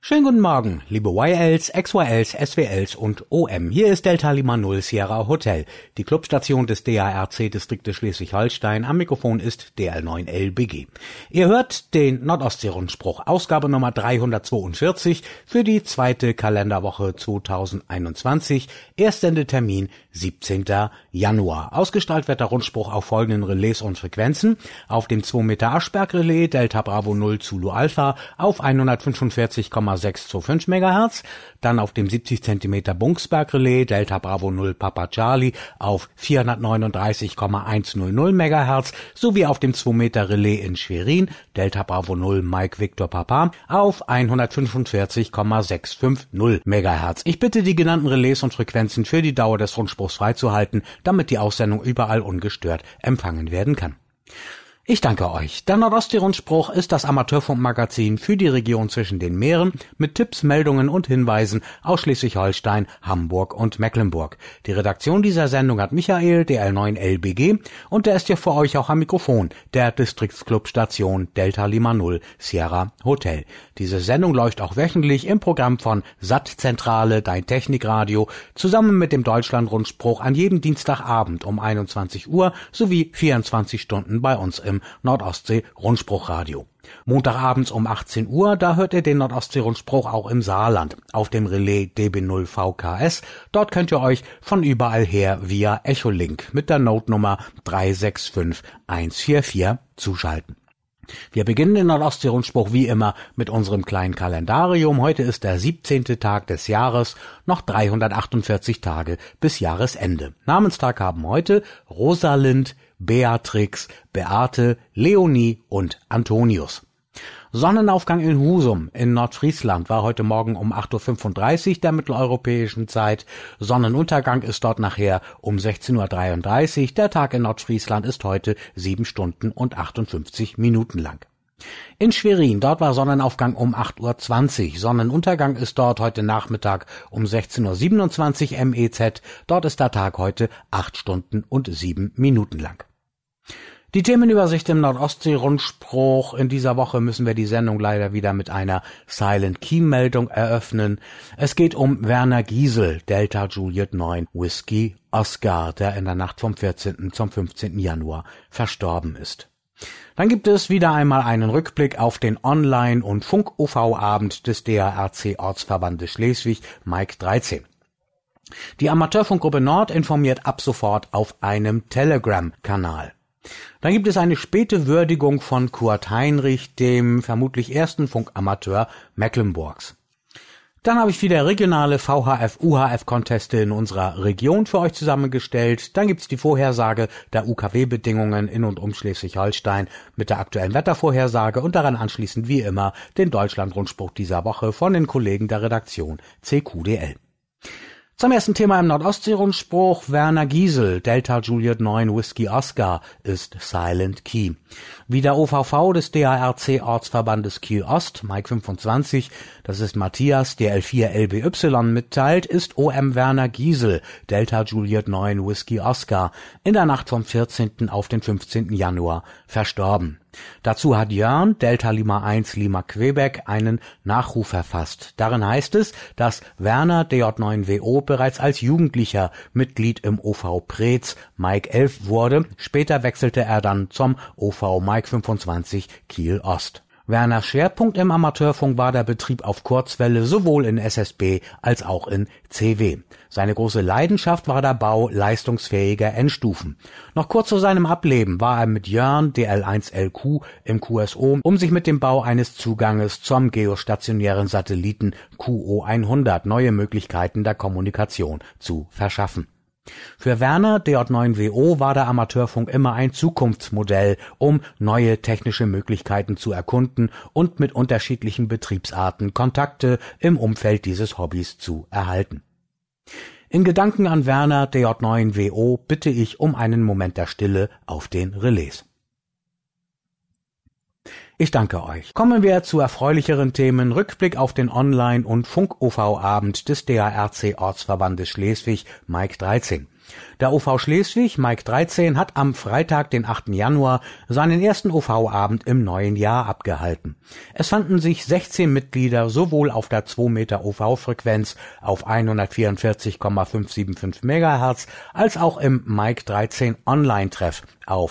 Schönen guten Morgen, liebe YLs, XYLs, SWLs und OM. Hier ist Delta Lima 0 Sierra Hotel, die Clubstation des DARC-Distriktes Schleswig-Holstein. Am Mikrofon ist DL9LBG. Ihr hört den Nordostsee-Rundspruch, Ausgabe Nummer 342 für die zweite Kalenderwoche 2021. Erstsendetermin 17. Januar. Ausgestrahlt wird der Rundspruch auf folgenden Relais und Frequenzen. Auf dem 2 Meter Aschberg-Relais Delta Bravo 0 Zulu Alpha auf 145,625 MHz, dann auf dem 70 cm Bunksberg-Relais Delta Bravo 0 Papa Charlie auf 439,100 MHz sowie auf dem 2 Meter Relais in Schwerin Delta Bravo 0 Mike Victor Papa auf 145,650 MHz. Ich bitte die genannten Relais und Frequenzen für die Dauer des Rundspruchs freizuhalten, damit die Aussendung überall ungestört empfangen werden kann. Ich danke euch. Der Nordostsee-Rundspruch ist das Amateurfunkmagazin für die Region zwischen den Meeren mit Tipps, Meldungen und Hinweisen aus Schleswig-Holstein, Hamburg und Mecklenburg. Die Redaktion dieser Sendung hat Michael, DL9LBG, und der ist ja für euch auch am Mikrofon, der Distriktsclub-Station Delta Lima 0 Sierra Hotel. Diese Sendung läuft auch wöchentlich im Programm von SAT-Zentrale, dein Technikradio, zusammen mit dem Deutschland-Rundspruch an jedem Dienstagabend um 21 Uhr sowie 24 Stunden bei uns im Nordostsee-Rundspruchradio. Montagabends um 18 Uhr, da hört ihr den Nordostsee-Rundspruch auch im Saarland, auf dem Relais DB0VKS. Dort könnt ihr euch von überall her via Echolink mit der Notenummer 365144 zuschalten. Wir beginnen den Nordostsee-Rundspruch wie immer mit unserem kleinen Kalendarium. Heute ist der 17. Tag des Jahres, noch 348 Tage bis Jahresende. Namenstag haben heute Rosalind, Beatrix, Beate, Leonie und Antonius. Sonnenaufgang in Husum in Nordfriesland war heute Morgen um 8.35 Uhr der mitteleuropäischen Zeit. Sonnenuntergang ist dort nachher um 16.33 Uhr. Der Tag in Nordfriesland ist heute 7 Stunden und 58 Minuten lang. In Schwerin, dort war Sonnenaufgang um 8.20 Uhr. Sonnenuntergang ist dort heute Nachmittag um 16.27 Uhr MEZ. Dort ist der Tag heute 8 Stunden und 7 Minuten lang. Die Themenübersicht im Nordostsee-Rundspruch. In dieser Woche müssen wir die Sendung leider wieder mit einer Silent-Key-Meldung eröffnen. Es geht um Werner Giesel, Delta Juliet 9 Whiskey Oscar, der in der Nacht vom 14. zum 15. Januar verstorben ist. Dann gibt es wieder einmal einen Rückblick auf den Online- und Funk-OV-Abend des DARC-Ortsverbandes Schleswig, Mike 13. Die Amateurfunkgruppe Nord informiert ab sofort auf einem Telegram-Kanal. Dann gibt es eine späte Würdigung von Kurt Heinrich, dem vermutlich ersten Funkamateur Mecklenburgs. Dann habe ich wieder regionale VHF-UHF-Conteste in unserer Region für euch zusammengestellt. Dann gibt's die Vorhersage der UKW-Bedingungen in und um Schleswig-Holstein mit der aktuellen Wettervorhersage und daran anschließend wie immer den Deutschland-Rundspruch dieser Woche von den Kollegen der Redaktion CQDL. Zum ersten Thema im Nordostsee-Rundspruch. Werner Giesel, Delta Juliet 9 Whiskey Oscar, ist Silent Key. Wie der OVV des DARC-Ortsverbandes Kiel Ost, Mike 25, das ist Matthias, DL4LBY, mitteilt, ist OM Werner Giesel, Delta Juliet 9 Whiskey Oscar, in der Nacht vom 14. auf den 15. Januar verstorben. Dazu hat Jörn, Delta Lima 1 Lima Quebec, einen Nachruf verfasst. Darin heißt es, dass Werner DJ9WO bereits als Jugendlicher Mitglied im OV Preetz Mike 11 wurde. Später wechselte er dann zum OV Mike 25 Kiel Ost. Werners Schwerpunkt im Amateurfunk war der Betrieb auf Kurzwelle, sowohl in SSB als auch in CW. Seine große Leidenschaft war der Bau leistungsfähiger Endstufen. Noch kurz vor seinem Ableben war er mit Jörn DL1LQ im QSO, um sich mit dem Bau eines Zuganges zum geostationären Satelliten QO100 neue Möglichkeiten der Kommunikation zu verschaffen. Für Werner DJ9WO war der Amateurfunk immer ein Zukunftsmodell, um neue technische Möglichkeiten zu erkunden und mit unterschiedlichen Betriebsarten Kontakte im Umfeld dieses Hobbys zu erhalten. In Gedanken an Werner DJ9WO bitte ich um einen Moment der Stille auf den Relais. Ich danke euch. Kommen wir zu erfreulicheren Themen. Rückblick auf den Online- und Funk-OV-Abend des DARC-Ortsverbandes Schleswig, Mike 13. Der OV Schleswig, Mike 13, hat am Freitag, den 8. Januar, seinen ersten OV-Abend im neuen Jahr abgehalten. Es fanden sich 16 Mitglieder sowohl auf der 2 Meter OV-Frequenz auf 144,575 MHz als auch im Mike 13 Online-Treff auf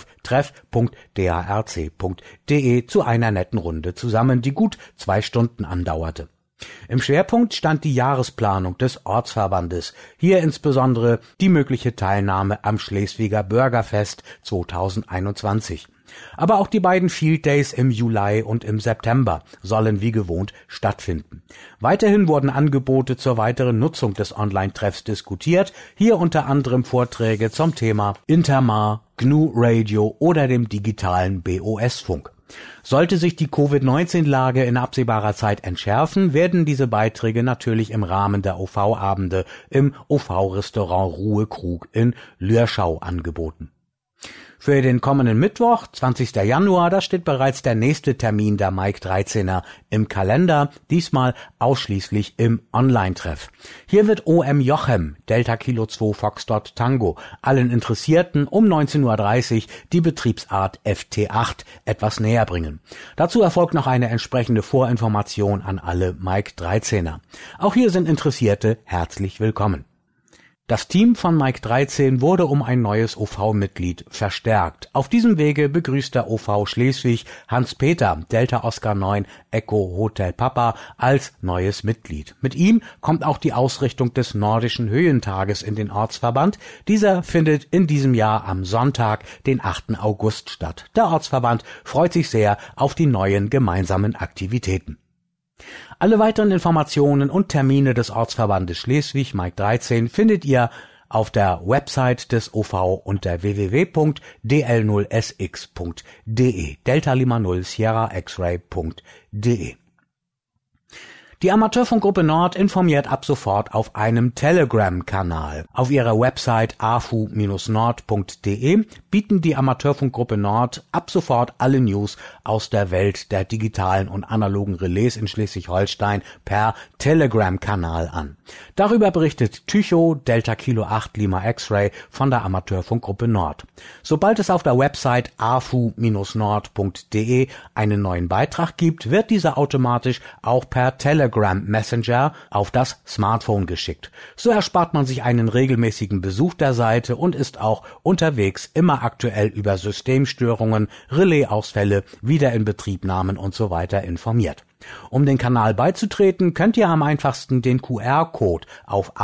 treff.drc.de zu einer netten Runde zusammen, die gut 2 Stunden andauerte. Im Schwerpunkt stand die Jahresplanung des Ortsverbandes, hier insbesondere die mögliche Teilnahme am Schleswiger Bürgerfest 2021. Aber auch die beiden Field Days im Juli und im September sollen wie gewohnt stattfinden. Weiterhin wurden Angebote zur weiteren Nutzung des Online-Treffs diskutiert, hier unter anderem Vorträge zum Thema Intermar, GNU Radio oder dem digitalen BOS-Funk. Sollte sich die Covid-19-Lage in absehbarer Zeit entschärfen, werden diese Beiträge natürlich im Rahmen der OV-Abende im OV-Restaurant Ruhekrug in Lürschau angeboten. Für den kommenden Mittwoch, 20. Januar, da steht bereits der nächste Termin der Mike 13er im Kalender, diesmal ausschließlich im Online-Treff. Hier wird OM Jochem, Delta Kilo 2 Foxtrot Tango, allen Interessierten um 19.30 Uhr die Betriebsart FT8 etwas näher bringen. Dazu erfolgt noch eine entsprechende Vorinformation an alle Mike 13er. Auch hier sind Interessierte herzlich willkommen. Das Team von Mike 13 wurde um ein neues OV-Mitglied verstärkt. Auf diesem Wege begrüßt der OV Schleswig Hans-Peter, Delta Oscar 9 Echo Hotel Papa, als neues Mitglied. Mit ihm kommt auch die Ausrichtung des Nordischen Höhentages in den Ortsverband. Dieser findet in diesem Jahr am Sonntag, den 8. August statt. Der Ortsverband freut sich sehr auf die neuen gemeinsamen Aktivitäten. Alle weiteren Informationen und Termine des Ortsverbandes Schleswig Mike 13 findet ihr auf der Website des OV unter www.dl0sx.de, Delta Lima 0 Sierra X-Ray.de. Die Amateurfunkgruppe Nord informiert ab sofort auf einem Telegram-Kanal. Auf ihrer Website afu-nord.de bieten die Amateurfunkgruppe Nord ab sofort alle News aus der Welt der digitalen und analogen Relais in Schleswig-Holstein per Telegram-Kanal an. Darüber berichtet Tycho Delta Kilo 8 Lima X-Ray von der Amateurfunkgruppe Nord. Sobald es auf der Website afu-nord.de einen neuen Beitrag gibt, wird dieser automatisch auch per Telegram Messenger auf das Smartphone geschickt. So erspart man sich einen regelmäßigen Besuch der Seite und ist auch unterwegs immer aktuell über Systemstörungen, Relaisausfälle, Wiederinbetriebnahmen und so weiter informiert. Um den Kanal beizutreten, könnt ihr am einfachsten den QR-Code auf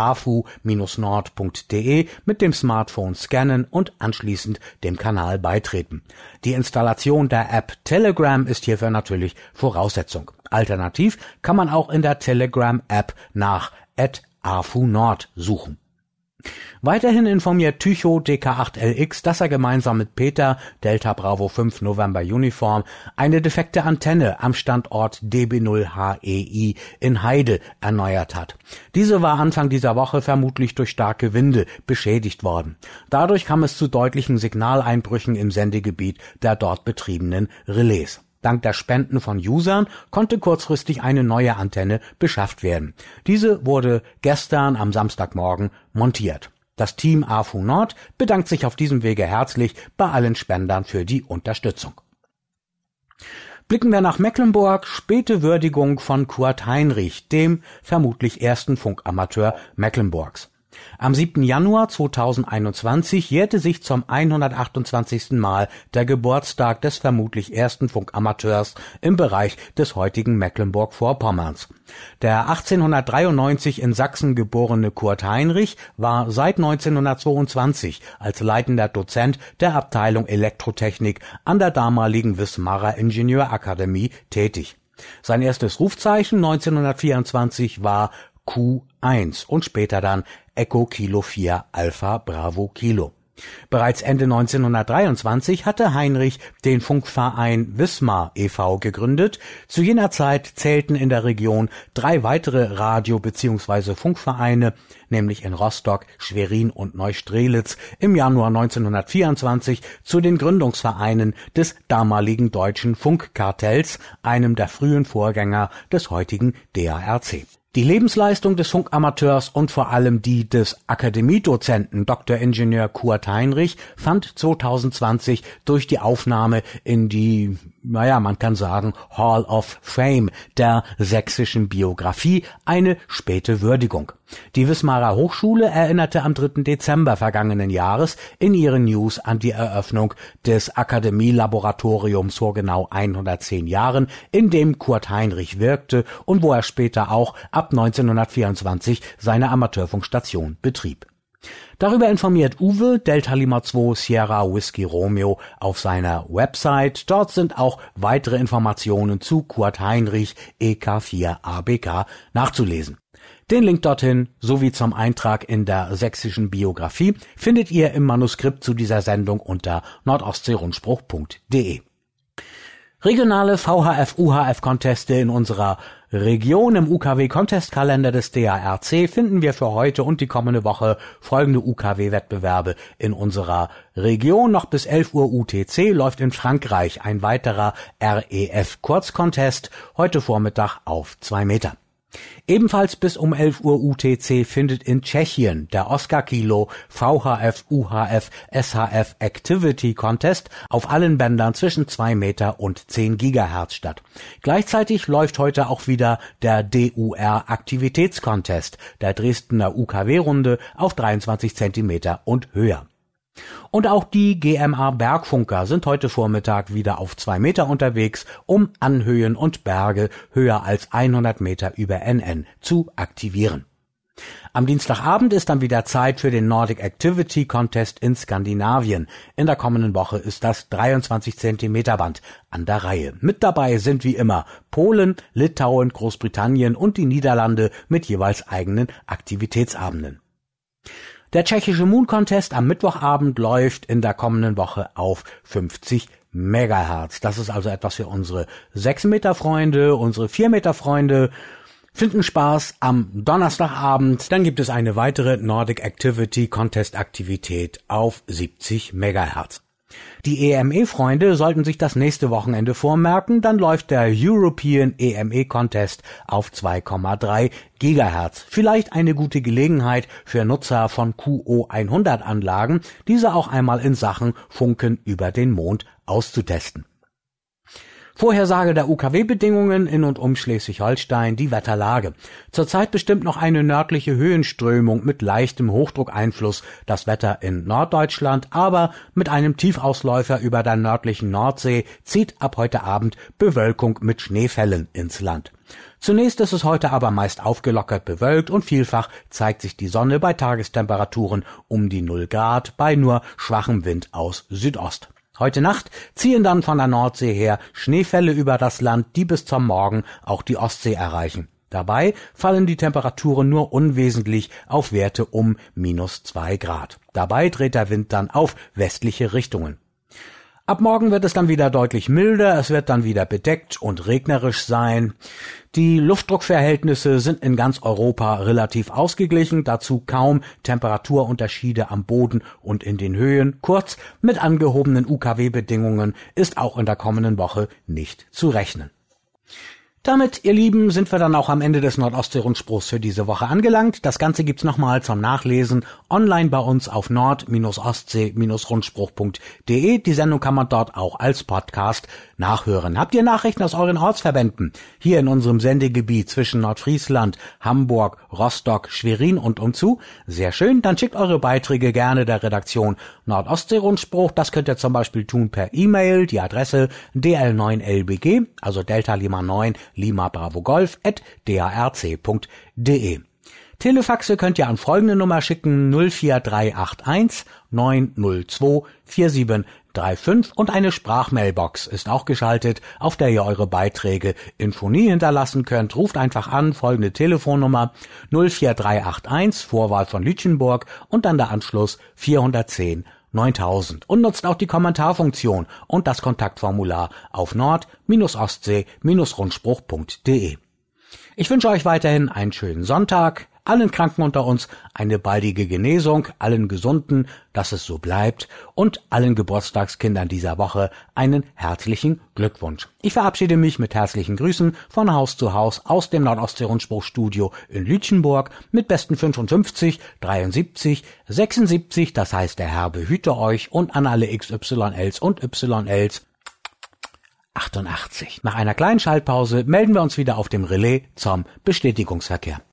afu-nord.de mit dem Smartphone scannen und anschließend dem Kanal beitreten. Die Installation der App Telegram ist hierfür natürlich Voraussetzung. Alternativ kann man auch in der Telegram-App nach @afu-nord suchen. Weiterhin informiert Tycho DK8LX, dass er gemeinsam mit Peter Delta Bravo 5 November Uniform eine defekte Antenne am Standort DB0HEI in Heide erneuert hat. Diese war Anfang dieser Woche vermutlich durch starke Winde beschädigt worden. Dadurch kam es zu deutlichen Signaleinbrüchen im Sendegebiet der dort betriebenen Relais. Dank der Spenden von Usern konnte kurzfristig eine neue Antenne beschafft werden. Diese wurde gestern am Samstagmorgen montiert. Das Team AFU Nord bedankt sich auf diesem Wege herzlich bei allen Spendern für die Unterstützung. Blicken wir nach Mecklenburg, späte Würdigung von Kurt Heinrich, dem vermutlich ersten Funkamateur Mecklenburgs. Am 7. Januar 2021 jährte sich zum 128. Mal der Geburtstag des vermutlich ersten Funkamateurs im Bereich des heutigen Mecklenburg-Vorpommerns. Der 1893 in Sachsen geborene Kurt Heinrich war seit 1922 als leitender Dozent der Abteilung Elektrotechnik an der damaligen Wismarer Ingenieurakademie tätig. Sein erstes Rufzeichen 1924 war Q1 und später dann Echo Kilo 4 Alpha Bravo Kilo. Bereits Ende 1923 hatte Heinrich den Funkverein Wismar e.V. gegründet. Zu jener Zeit zählten in der Region 3 weitere Radio- bzw. Funkvereine, nämlich in Rostock, Schwerin und Neustrelitz, im Januar 1924 zu den Gründungsvereinen des damaligen Deutschen Funkkartells, einem der frühen Vorgänger des heutigen DARC. Die Lebensleistung des Funkamateurs und vor allem die des Akademiedozenten Dr. Ingenieur Kurt Heinrich fand 2020 durch die Aufnahme in die, man kann sagen, Hall of Fame der sächsischen Biographie eine späte Würdigung. Die Wismarer Hochschule erinnerte am 3. Dezember vergangenen Jahres in ihren News an die Eröffnung des Akademielaboratoriums vor genau 110 Jahren, in dem Kurt Heinrich wirkte und wo er später auch ab 1924 seine Amateurfunkstation betrieb. Darüber informiert Uwe Delta Lima 2 Sierra Whiskey Romeo auf seiner Website. Dort sind auch weitere Informationen zu Kurt Heinrich EK4ABK nachzulesen. Den Link dorthin sowie zum Eintrag in der sächsischen Biographie findet ihr im Manuskript zu dieser Sendung unter nordostseerundspruch.de. Regionale VHF-UHF-Conteste in unserer Region im UKW-Contestkalender des DARC finden wir für heute und die kommende Woche folgende UKW-Wettbewerbe in unserer Region. Noch bis 11 Uhr UTC läuft in Frankreich ein weiterer REF-Kurzcontest, heute Vormittag auf 2 Meter. Ebenfalls bis um 11 Uhr UTC findet in Tschechien der Oscar Kilo VHF, UHF, SHF Activity Contest auf allen Bändern zwischen 2 Meter und 10 Gigahertz statt. Gleichzeitig läuft heute auch wieder der DUR Aktivitätscontest der Dresdner UKW-Runde auf 23 Zentimeter und höher. Und auch die GMA Bergfunker sind heute Vormittag wieder auf 2 Meter unterwegs, um Anhöhen und Berge höher als 100 Meter über NN zu aktivieren. Am Dienstagabend ist dann wieder Zeit für den Nordic Activity Contest in Skandinavien. In der kommenden Woche ist das 23 Zentimeter Band an der Reihe. Mit dabei sind wie immer Polen, Litauen, Großbritannien und die Niederlande mit jeweils eigenen Aktivitätsabenden. Der tschechische Moon Contest am Mittwochabend läuft in der kommenden Woche auf 50 Megahertz. Das ist also etwas für unsere 6-Meter-Freunde, unsere 4-Meter-Freunde. Finden Spaß am Donnerstagabend. Dann gibt es eine weitere Nordic Activity Contest Aktivität auf 70 Megahertz. Die EME-Freunde sollten sich das nächste Wochenende vormerken, dann läuft der European EME Contest auf 2,3 Gigahertz. Vielleicht eine gute Gelegenheit für Nutzer von QO100 Anlagen, diese auch einmal in Sachen Funken über den Mond auszutesten. Vorhersage der UKW-Bedingungen in und um Schleswig-Holstein, die Wetterlage. Zurzeit bestimmt noch eine nördliche Höhenströmung mit leichtem Hochdruckeinfluss das Wetter in Norddeutschland, aber mit einem Tiefausläufer über der nördlichen Nordsee zieht ab heute Abend Bewölkung mit Schneefällen ins Land. Zunächst ist es heute aber meist aufgelockert bewölkt und vielfach zeigt sich die Sonne bei Tagestemperaturen um die 0 Grad bei nur schwachem Wind aus Südost. Heute Nacht ziehen dann von der Nordsee her Schneefälle über das Land, die bis zum Morgen auch die Ostsee erreichen. Dabei fallen die Temperaturen nur unwesentlich auf Werte um -2 Grad. Dabei dreht der Wind dann auf westliche Richtungen. Ab morgen wird es dann wieder deutlich milder, es wird dann wieder bedeckt und regnerisch sein. Die Luftdruckverhältnisse sind in ganz Europa relativ ausgeglichen, dazu kaum Temperaturunterschiede am Boden und in den Höhen. Kurz, mit angehobenen UKW-Bedingungen ist auch in der kommenden Woche nicht zu rechnen. Damit, ihr Lieben, sind wir dann auch am Ende des Nordostsee-Rundspruchs für diese Woche angelangt. Das Ganze gibt's nochmal zum Nachlesen online bei uns auf nord-ostsee-rundspruch.de. Die Sendung kann man dort auch als Podcast nachhören. Habt ihr Nachrichten aus euren Ortsverbänden hier in unserem Sendegebiet zwischen Nordfriesland, Hamburg, Rostock, Schwerin und umzu? Sehr schön, dann schickt eure Beiträge gerne der Redaktion Nordostsee-Rundspruch. Das könnt ihr zum Beispiel tun per E-Mail, die Adresse dl9lbg, also Delta Lima 9 Lima Bravo Golf @darc.de. Telefaxe könnt ihr an folgende Nummer schicken: 04381 902 4735 und eine Sprachmailbox ist auch geschaltet, auf der ihr eure Beiträge in Phonie hinterlassen könnt. Ruft einfach an, folgende Telefonnummer 04381, Vorwahl von Lütchenburg und dann der Anschluss 410 9000 und nutzt auch die Kommentarfunktion und das Kontaktformular auf nord-ostsee-rundspruch.de. Ich wünsche euch weiterhin einen schönen Sonntag, allen Kranken unter uns eine baldige Genesung, allen Gesunden, dass es so bleibt und allen Geburtstagskindern dieser Woche einen herzlichen Glückwunsch. Ich verabschiede mich mit herzlichen Grüßen von Haus zu Haus aus dem Nordostseerundspruchstudio in Lütchenburg mit besten 55, 73, 76, das heißt der Herr behüte euch und an alle XYLs und YLs 88. Nach einer kleinen Schaltpause melden wir uns wieder auf dem Relais zum Bestätigungsverkehr.